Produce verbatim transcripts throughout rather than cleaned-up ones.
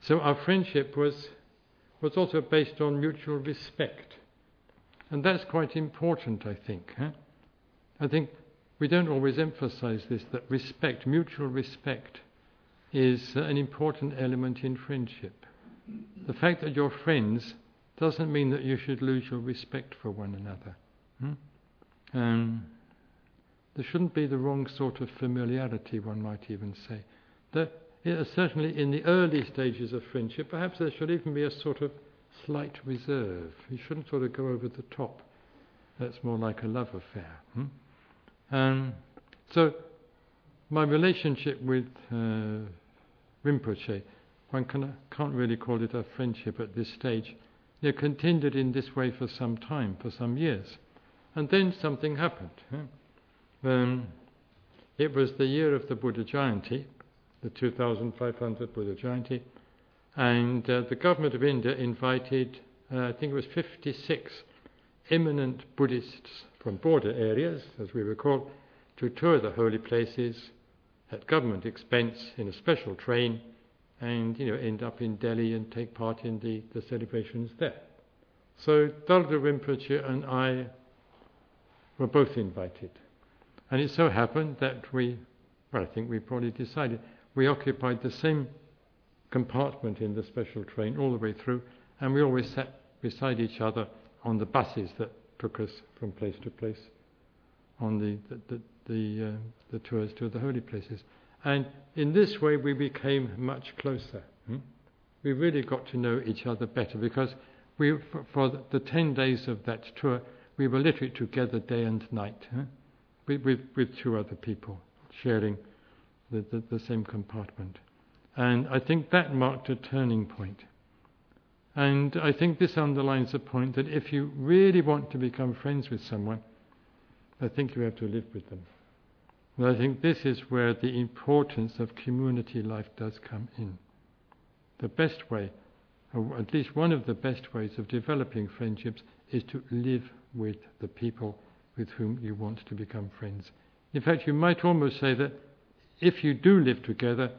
So our friendship was was also based on mutual respect. And that's quite important, I think. Huh? I think we don't always emphasize this, that respect, mutual respect, is uh, an important element in friendship. The fact that you're friends doesn't mean that you should lose your respect for one another. Hmm? Um, there shouldn't be the wrong sort of familiarity, one might even say. That, yeah, certainly in the early stages of friendship, perhaps there should even be a sort of slight reserve. You shouldn't sort of go over the top. That's more like a love affair. Hmm? Um, so, my relationship with uh, Rinpoche, one can, can't really call it a friendship at this stage. It continued in this way for some time, for some years. And then something happened. Huh? Um, it was the year of the Buddha Jayanti, the two thousand five hundred Buddha Jayanti, and uh, the government of India invited, uh, I think it was fifty-six eminent Buddhists from border areas, as we were called, to tour the holy places at government expense in a special train, and you know end up in Delhi and take part in the, the celebrations there. So Dalda Rinpoche and I were both invited. And it so happened that we, well I think we probably decided, we occupied the same compartment in the special train all the way through, and we always sat beside each other on the buses that took us from place to place on the the the, the, uh, the tours to the holy places. And in this way we became much closer. Hmm? We really got to know each other better, because we, for, for the ten days of that tour, we were literally together day and night, huh? with, with, with two other people sharing the, the, the same compartment. And I think that marked a turning point. And I think this underlines the point that if you really want to become friends with someone, I think you have to live with them. And I think this is where the importance of community life does come in. The best way, or at least one of the best ways of developing friendships, is to live with the people with whom you want to become friends. In fact, you might almost say that if you do live together,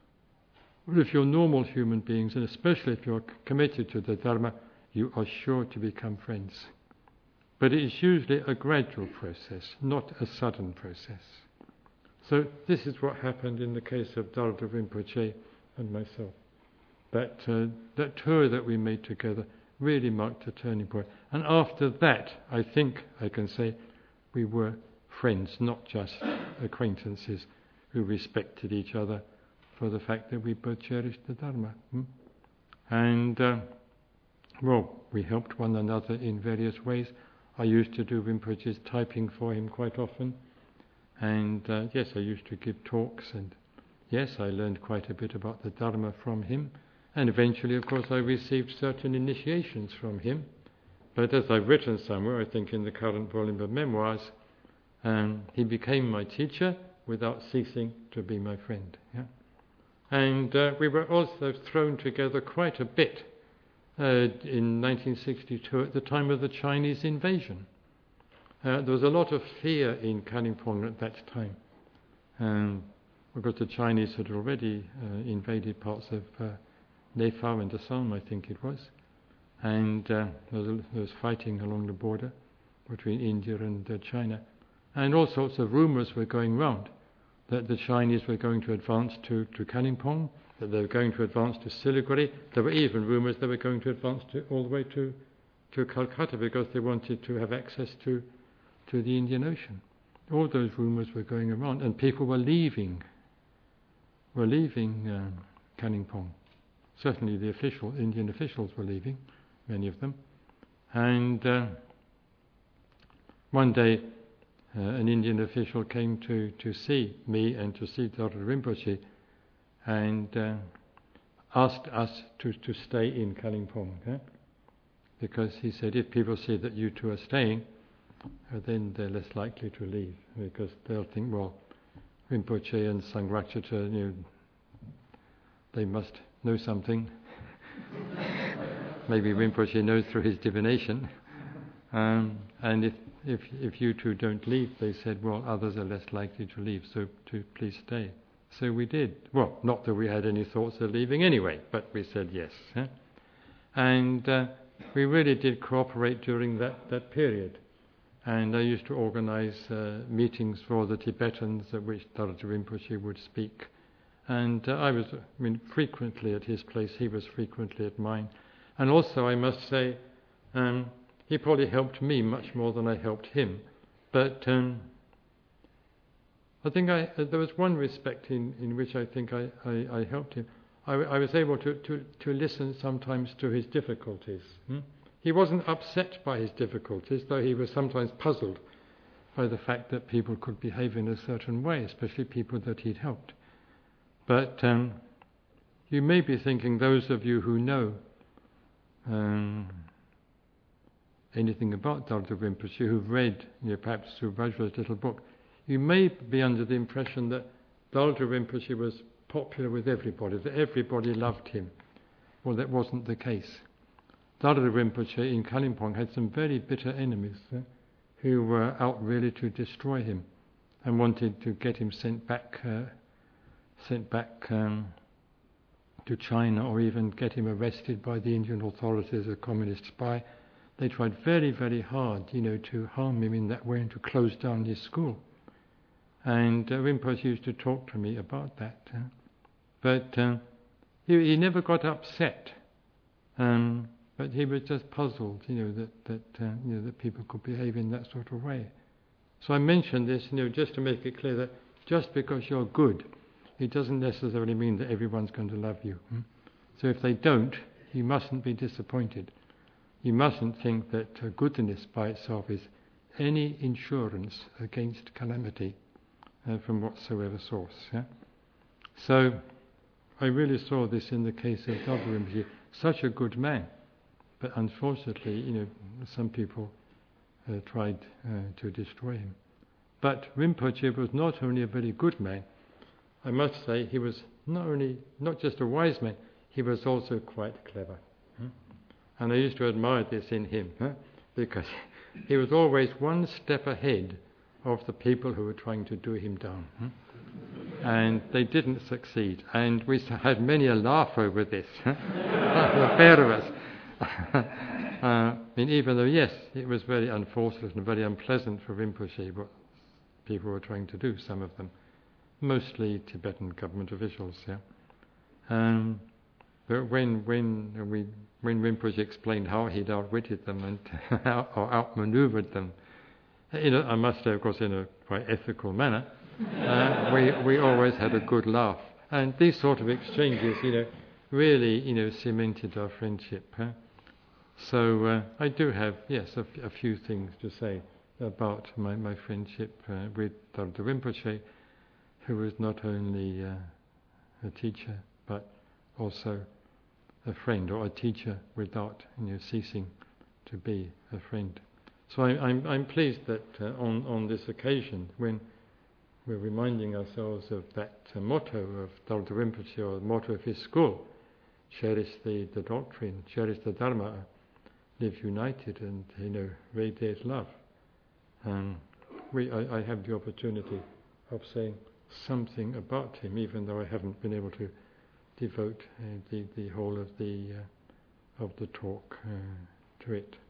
if you're normal human beings, and especially if you're committed to the Dharma, you are sure to become friends. But it is usually a gradual process, not a sudden process. So this is what happened in the case of Dalda Rinpoche and myself. That, uh, that tour that we made together really marked a turning point. And after that, I think I can say we were friends, not just acquaintances who respected each other for the fact that we both cherished the Dharma. Hmm? And, uh, well, we helped one another in various ways. I used to do Rinpoche's typing for him quite often. And, uh, yes, I used to give talks. And, yes, I learned quite a bit about the Dharma from him. And eventually, of course, I received certain initiations from him. But as I've written somewhere, I think in the current volume of memoirs, um, he became my teacher without ceasing to be my friend. Yeah? And uh, we were also thrown together quite a bit uh, in nineteen sixty-two at the time of the Chinese invasion. Uh, there was a lot of fear in Kalimpong at that time, um, because the Chinese had already uh, invaded parts of uh, Nepal and Assam, I think it was, and uh, there, was a, there was fighting along the border between India and uh, China, and all sorts of rumours were going round that the Chinese were going to advance to, to Kalimpong, that they were going to advance to Siliguri. There were even rumours they were going to advance to, all the way to, to Calcutta, because they wanted to have access to, to the Indian Ocean. All those rumours were going around, and people were leaving, were leaving um, Kalimpong. Certainly the official, Indian officials were leaving, many of them. And uh, one day, Uh, an Indian official came to, to see me and to see Dalda Rinpoche, and uh, asked us to, to stay in Kalimpong, eh? Because he said if people see that you two are staying, uh, then they're less likely to leave, because they'll think, well, Rinpoche and Sangrakshita, you know, they must know something. Maybe Rinpoche knows through his divination. Um, and if, if if you two don't leave, they said, well, others are less likely to leave, so to please stay. So we did. Well, not that we had any thoughts of leaving anyway, but we said yes. Huh? And uh, we really did cooperate during that, that period. And I used to organize uh, meetings for the Tibetans at which Dharma Rinpoche would speak. And uh, I was, I mean, frequently at his place, he was frequently at mine. And also, I must say, um, he probably helped me much more than I helped him. But um, I think I, uh, there was one respect in, in which I think I, I, I helped him. I, I was able to, to, to listen sometimes to his difficulties. Hmm? He wasn't upset by his difficulties, though he was sometimes puzzled by the fact that people could behave in a certain way, especially people that he'd helped. But um, you may be thinking, those of you who know um, anything about Dharma Rinpoche, who've read, you know, perhaps through Vajra's little book, you may be under the impression that Dharma Rinpoche was popular with everybody, that everybody loved him. Well, that wasn't the case. Dharma Rinpoche in Kalimpong had some very bitter enemies eh, who were out really to destroy him and wanted to get him sent back uh, sent back um, to China, or even get him arrested by the Indian authorities as a communist spy. They tried very, very hard, you know, to harm him in that way and to close down his school. And uh, Rinpoche used to talk to me about that. Uh, but uh, he, he never got upset. Um, but he was just puzzled, you know, that that uh, you know that people could behave in that sort of way. So I mentioned this, you know, just to make it clear that just because you're good, it doesn't necessarily mean that everyone's going to love you. Hmm? So if they don't, you mustn't be disappointed. You mustn't think that uh, goodness by itself is any insurance against calamity uh, from whatsoever source. Yeah? So I really saw this in the case of Dharma Rinpoche, such a good man. But unfortunately, you know, some people uh, tried uh, to destroy him. But Rinpoche was not only a very good man, I must say he was not only not just a wise man, he was also quite clever. Hmm? And I used to admire this in him, huh? Because he was always one step ahead of the people who were trying to do him down. Hmm? And they didn't succeed. And we had many a laugh over this, huh? The pair of us. uh, I mean, even though, yes, it was very unfortunate and very unpleasant for Rinpoche what people were trying to do, some of them. Mostly Tibetan government officials, yeah. Um, but when when we when Rinpoche explained how he'd outwitted them and out, or outmaneuvered them, you know, I must say, of course, in a quite ethical manner, uh, we we always had a good laugh. And these sort of exchanges, you know, really, you know, cemented our friendship. Huh? So uh, I do have, yes, a, f- a few things to say about my my friendship uh, with Dharma Rinpoche, who was not only uh, a teacher, but also a friend, or a teacher without, you know, ceasing to be a friend. So I, I'm, I'm pleased that uh, on, on this occasion, when we're reminding ourselves of that uh, motto of Dharma Rinpoche, or the motto of his school, cherish the, the doctrine, cherish the Dharma, live united, and, you know, radiate love. Um, we, I, I have the opportunity of saying something about him, even though I haven't been able to devote uh, the the whole of the uh, of the talk uh, to it.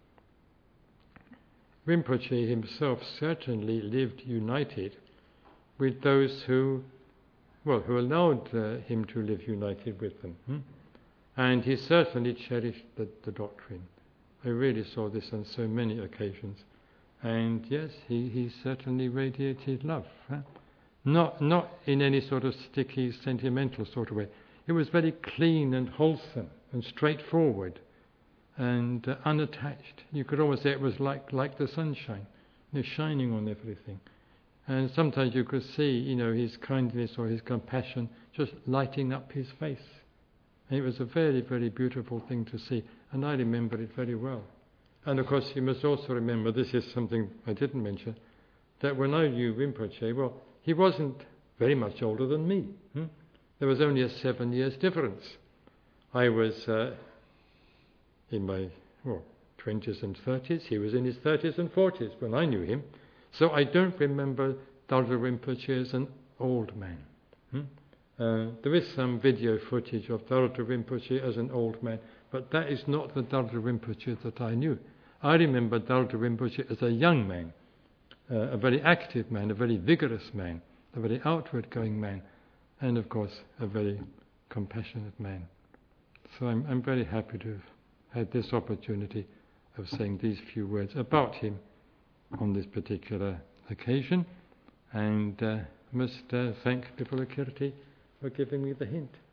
Rinpoche himself certainly lived united with those who, well, who allowed uh, him to live united with them, hmm? And he certainly cherished the, the doctrine. I really saw this on so many occasions, and yes, he, he certainly radiated love. Huh? Not not in any sort of sticky, sentimental sort of way. It was very clean and wholesome and straightforward and uh, unattached. You could almost say it was like like the sunshine, you know, shining on everything. And sometimes you could see, you know, his kindness or his compassion just lighting up his face. And it was a very, very beautiful thing to see, and I remember it very well. And of course, you must also remember, this is something I didn't mention, that when I knew Rinpoche, well, he wasn't very much older than me. Hmm? There was only a seven years difference. I was uh, in my well, twenties and thirties. He was in his thirties and forties when I knew him. So I don't remember Dharma Rinpoche as an old man. Hmm? Uh, there is some video footage of Dalta Rinpoche as an old man, but that is not the Dalta Rinpoche that I knew. I remember Dalta Rinpoche as a young man, uh, a very active man, a very vigorous man, a very outward-going man, and of course a very compassionate man. So I'm, I'm very happy to have had this opportunity of saying these few words about him on this particular occasion, and uh, must uh, thank Vipulakirti for giving me the hint.